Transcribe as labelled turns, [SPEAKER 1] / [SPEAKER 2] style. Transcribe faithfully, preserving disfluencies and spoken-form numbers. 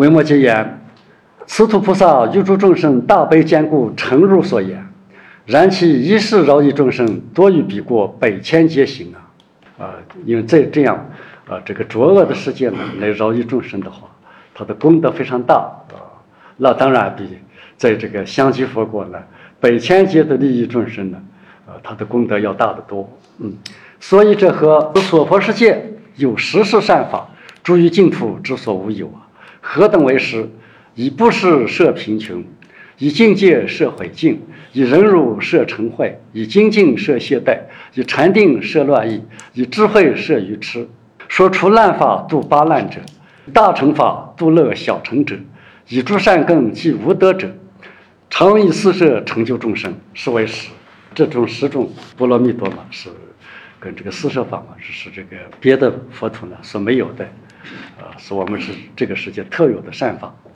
[SPEAKER 1] 维摩诘言：此土菩萨欲诸众生大悲坚固，诚如所言。然其一世饶益众生，多于彼过百千劫行啊！啊，因为这这样啊，这个浊恶的世界呢，来饶益众生的话，它的功德非常大啊。那当然比在这个香积佛国呢，百千劫的利益众生呢，啊，它的功德要大得多。嗯，所以这和娑婆世界有十世善法，诸于净土之所无有啊。何等为实？以布施摄贫穷，以境界摄毁净，以忍辱摄嗔恚，以精进摄懈怠，以禅定摄乱意，以智慧摄愚痴。说除烂法度八烂者，大乘法度乐小乘者，以诸善根济无德者，常以四摄成就众生，是为实。这种十种波罗蜜多嘛，是跟这个四摄法嘛，是这个别的佛土呢所没有的，啊、呃，是我们是这个世界特有的善法。